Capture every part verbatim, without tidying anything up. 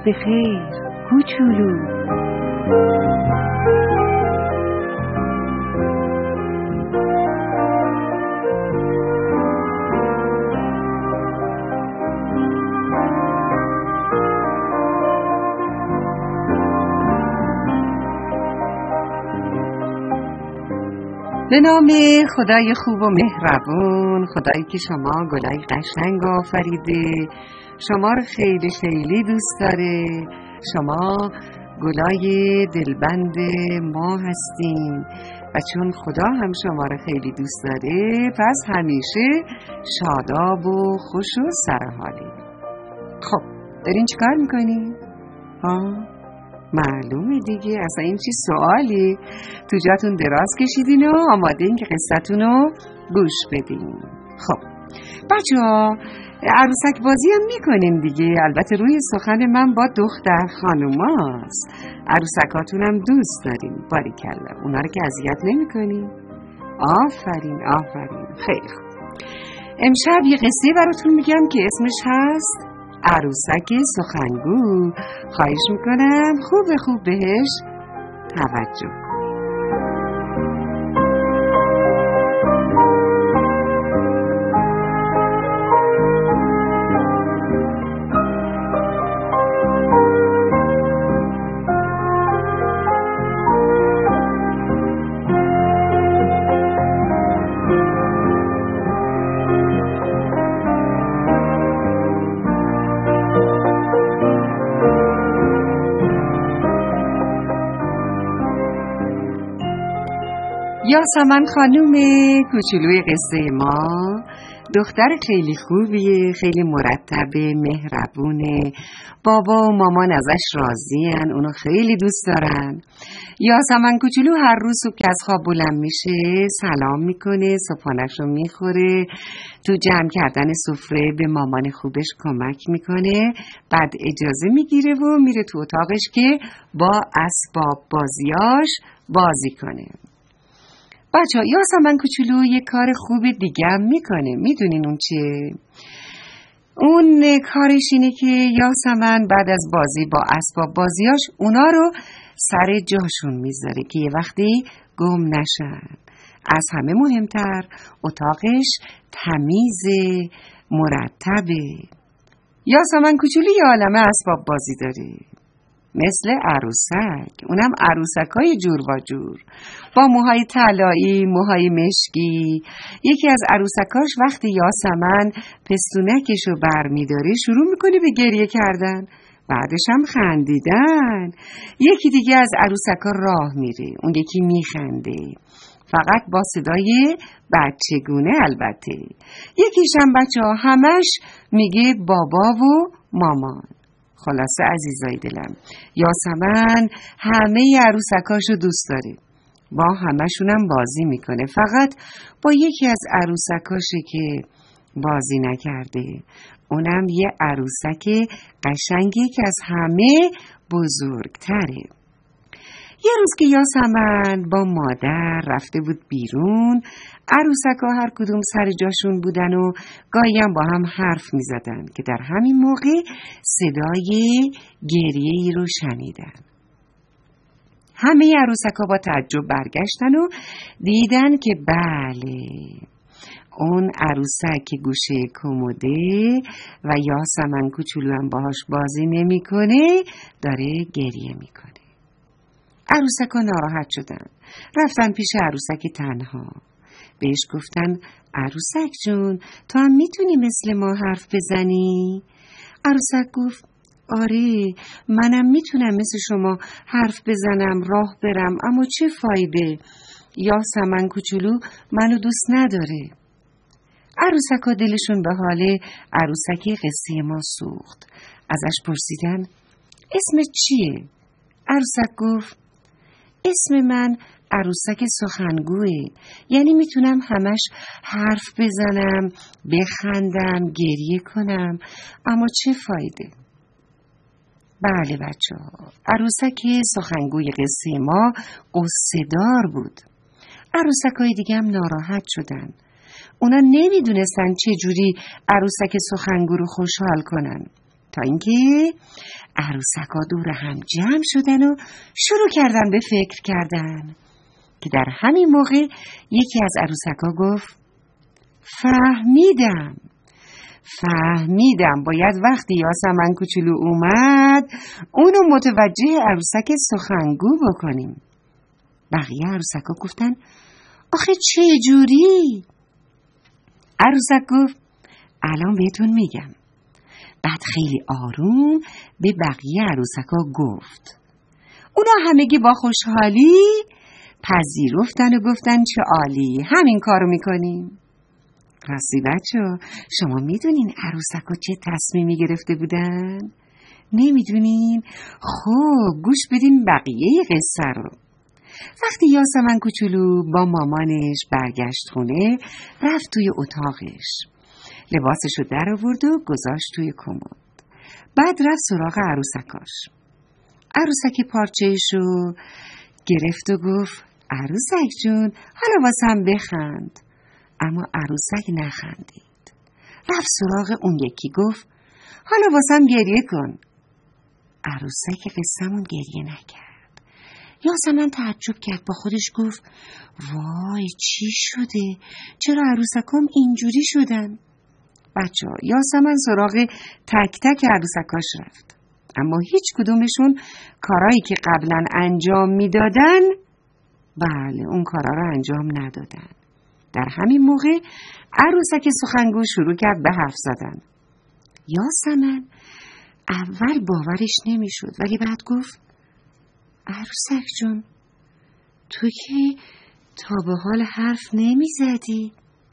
به خیر کوچولو. به نام خدای خوب و مهربون، خدایی که شما گلای قشنگ آفریده، شما رو خیلی خیلی دوست داره، شما گلای دلبند ما هستین و چون خدا هم شما رو خیلی دوست داره پس همیشه شاداب و خوش و سرحالی. خب دارین چیکار میکنین؟ ها؟ معلومه دیگه، اصلا این چی سوالی؟ تو جاتون دراز کشیدین و آماده این که قصتون رو گوش بدین. خب بچه ها عروسک بازی هم میکنین دیگه، البته روی سخن من با دختر خانوماست. عروسکاتون هم دوست دارین، باریکلا، اونا رو که اذیت نمیکنین. آفرین آفرین، خیلی خوب. امشب یه قصه براتون میگم که اسمش هست عروسک سخنگو. خواهش میکنم خوب خوب بهش توجه کنید. یاسمن خانوم کوچولوی قصه ما دختر خیلی خوبیه، خیلی مرتبه، مهربونه، بابا و مامان ازش راضین، اونو خیلی دوست دارن. یاسمن کوچولو هر روز صبح که از خواب بلند میشه سلام میکنه، صبحانه‌شو میخوره، تو جمع کردن سفره به مامان خوبش کمک میکنه، بعد اجازه میگیره و میره تو اتاقش که با اسباب بازیاش بازی کنه. بچه ها یاسمن کوچولو یه کار خوب دیگه هم میکنه، میدونین اون چیه؟ اون کارش اینه که یاسمن بعد از بازی با اسباب بازیاش اونا رو سر جاشون میذاره که یه وقتی گم نشن. از همه مهمتر اتاقش تمیز مرتبه. یاسمن کوچولو یه عالمه اسباب بازی داره، مثل عروسک، اونم عروسکای جور و جور با موهای طلایی، موهای مشکی. یکی از عروسکاش وقتی یاسمن پستونکشو بر میداره شروع میکنه به گریه کردن، بعدش هم خندیدن. یکی دیگه از عروسکا راه میره، اون یکی میخنده، فقط با صدای بچگونه البته. یکیش هم بچه ها همش میگه بابا و مامان. خلاصه عزیزای دلم یاسمن همه عروسکاشو دوست داره، با همشونم بازی میکنه، فقط با یکی از عروسکاشه که بازی نکرده. اونم یه عروسک قشنگی که از همه بزرگتره. یه روز که یاسمن با مادر رفته بود بیرون، عروسکا هر کدوم سر جاشون بودن و گاهی هم با هم حرف می زدن که در همین موقع صدای گریه‌ای رو شنیدن. همه عروسکا با تعجب برگشتن و دیدن که بله، اون عروسک که گوشه کموده و یاسمن کوچولو هم باهاش بازی نمی کنه داره گریه می کنه. عروسکا ناراحت شدن، رفتن پیش عروسک تنها، بهش گفتن عروسک جون تو هم میتونی مثل ما حرف بزنی؟ عروسک گفت آره منم میتونم مثل شما حرف بزنم، راه برم، اما چه فایده؟ یاسمن کوچولو منو دوست نداره. عروسکا دلشون به حال عروسک قصه ما سوخت، ازش پرسیدن اسمت چیه؟ عروسک گفت اسم من عروسک سخنگوه، یعنی میتونم همش حرف بزنم، بخندم، گریه کنم، اما چه فایده؟ بله بچه ها، عروسک سخنگوی قصه ما قصه دار بود. عروسکای دیگه هم ناراحت شدن، اونا نمیدونستن چه جوری عروسک سخنگو رو خوشحال کنن. تا اینکه عروسکا دور هم جمع شدن و شروع کردن به فکر کردن که در همین موقع یکی از عروسکا گفت فهمیدم فهمیدم باید وقتی یاسمن کوچولو اومد اونو متوجه عروسک سخنگو بکنیم. بقیه عروسکا گفتن آخه چه جوری؟ عروسک گفت الان بهتون میگم. بعد خیلی آروم به بقیه عروسکا گفت. اونا همگی با خوشحالی پذیرفتن و گفتن چه عالی، همین کارو میکنیم. راستی بچه شما میدونین عروسکا چه تصمیمی گرفته بودن؟ نمیدونین؟ خب گوش بدین بقیه قصه رو. وقتی یاسمن کوچولو با مامانش برگشت خونه، رفت توی اتاقش، لباسشو در آورد و گذاشت توی کمد. بعد رفت سراغ عروسکاش. عروسک پارچه‌شو گرفت و گفت عروسک جون حالا واسم بخند. اما عروسک نخندید. رفت سراغ اون یکی گفت حالا واسم گریه کن. عروسک قصه‌مون گریه نکرد. یاسمن تعجب کرد، با خودش گفت وای چی شده؟ چرا عروسکام اینجوری شدن؟ بچه ها یاسمن سراغ تک تک عروسکاش رفت، اما هیچ کدومشون کارایی که قبلا انجام میدادن بله اون کارا رو انجام ندادن. در همین موقع عروسک سخنگو شروع کرد به حرف زدن. یاسمن اول باورش نمیشد ولی بعد گفت عروسک جون تو که تا به حال حرف نمی زدی.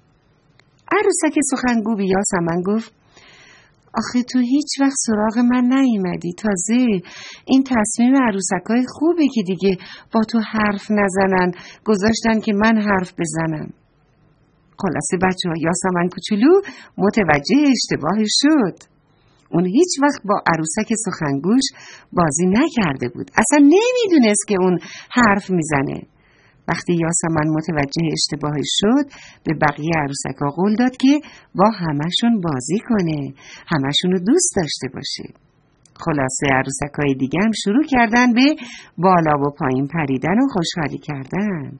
عروسک سخنگو به یاسمن گفت آخه تو هیچ وقت سراغ من نیومدی، تازه این تصمیم عروسکای خوبه که دیگه با تو حرف نزنن، گذاشتن که من حرف بزنم. خلاصه بچه ها یاسمن کوچولو متوجه اشتباهش شد. اون هیچ وقت با عروسک سخنگوش بازی نکرده بود، اصلا نمیدونست که اون حرف میزنه. وقتی یاسمن متوجه اشتباهش شد به بقیه عروسکا قول داد که با همشون بازی کنه، همشون رو دوست داشته باشه. خلاصه عروسکای دیگه هم شروع کردن به بالا و پایین پریدن و خوشحالی کردن.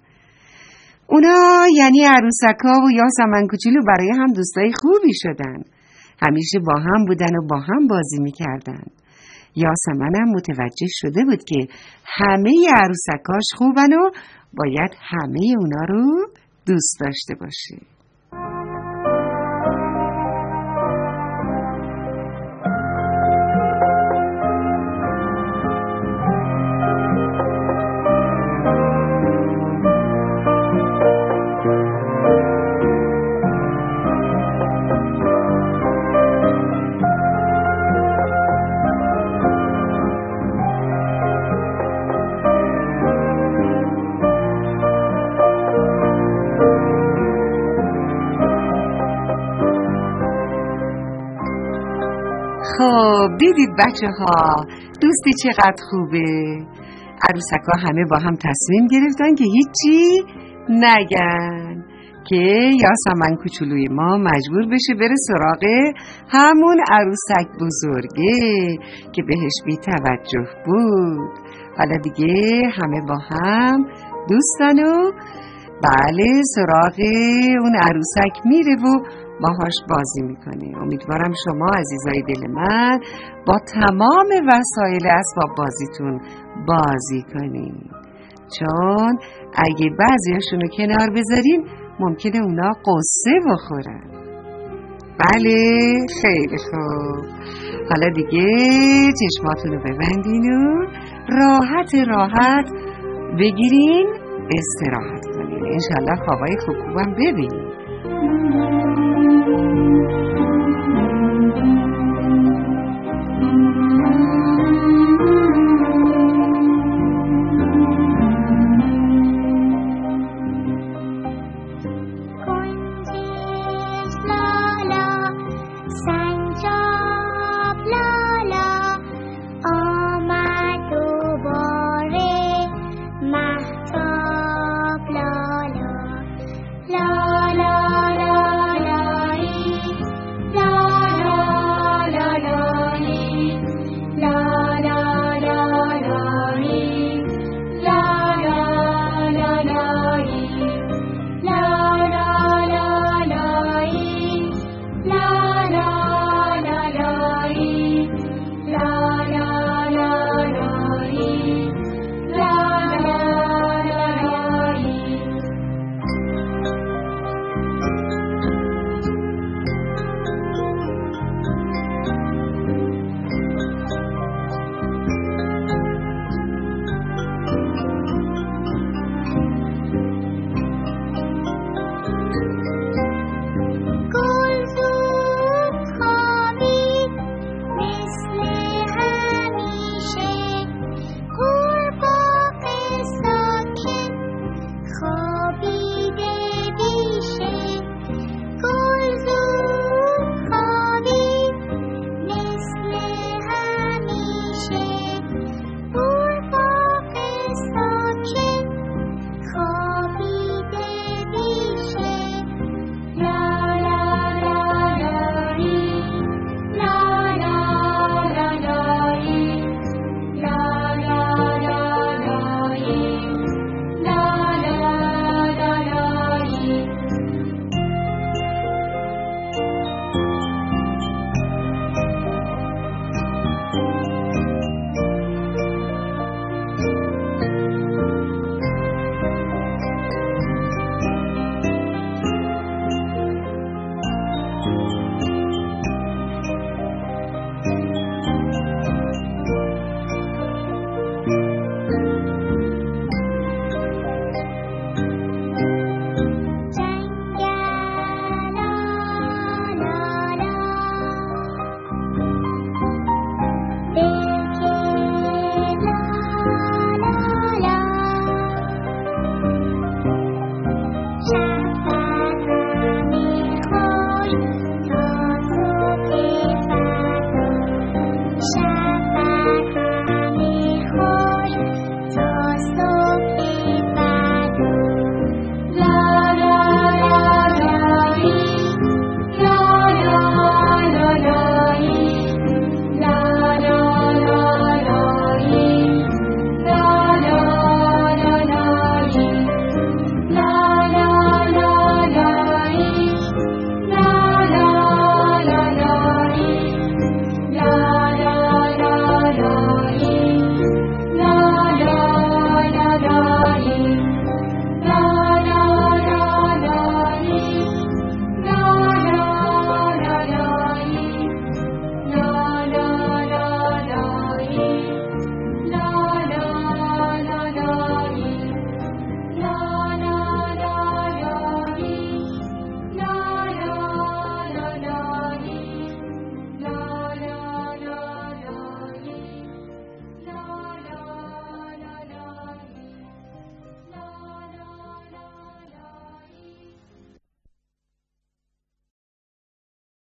اونا یعنی عروسکا و یاسمن کوچولو برای هم دوستای خوبی شدن. همیشه با هم بودن و با هم بازی میکردن. یاسمن هم متوجه شده بود که همه عروسکاش خوبن و باید همه اونا رو دوست داشته باشه. خب دیدید بچه ها دوستی چقدر خوبه. عروسکا همه با هم تصمیم گرفتن که هیچی نگن که یاسمن کوچولوی ما مجبور بشه بره سراغ همون عروسک بزرگه که بهش بی توجه بود. حالا دیگه همه با هم دوستن و بله سراغ اون عروسک میره و باهاش بازی میکنه. امیدوارم شما عزیزای دل من با تمام وسایل اسباب بازیتون بازی کنین، چون اگه بعضیاشونو کنار بذارین ممکنه اونا قصه بخورن. بله خیلی خوب. حالا دیگه چشماتونو ببندین و راحت راحت بگیرین استراحت کنین. انشالله خوابای خوب خوبم ببینین.